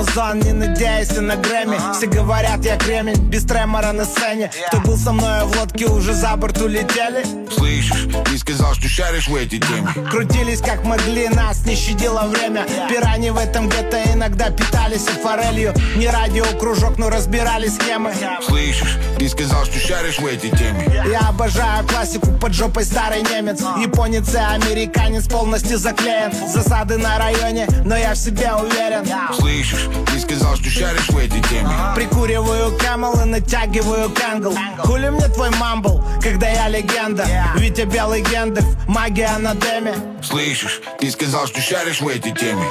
музон, не надеясь на Грэмми. Все говорят, я кремень, без тремора на сцене. Кто был со мной в лодке, уже за борт улетели. Слышишь, ты сказал, что шаришь в этой теме. Крутились как могли, нас не щадило время. Пирани в этом гетто иногда питались форелью. Не радиокружок, но разбирали схемы. Слышишь, ты сказал, что шаришь в этой теме. Я обожаю классику, под жопой старый немец. Японец и американец полностью заклеен. Засады на районе, но я в себе уверен. Слышишь, ты сказал, что шаришь в этой теме. Прикуриваю Camel и натягиваю Кангл. Хули мне твой мамбл, когда я легенда. Витя Белый Гендальф, магия на деме. Слышишь, ты сказал, что шаришь в этой теме.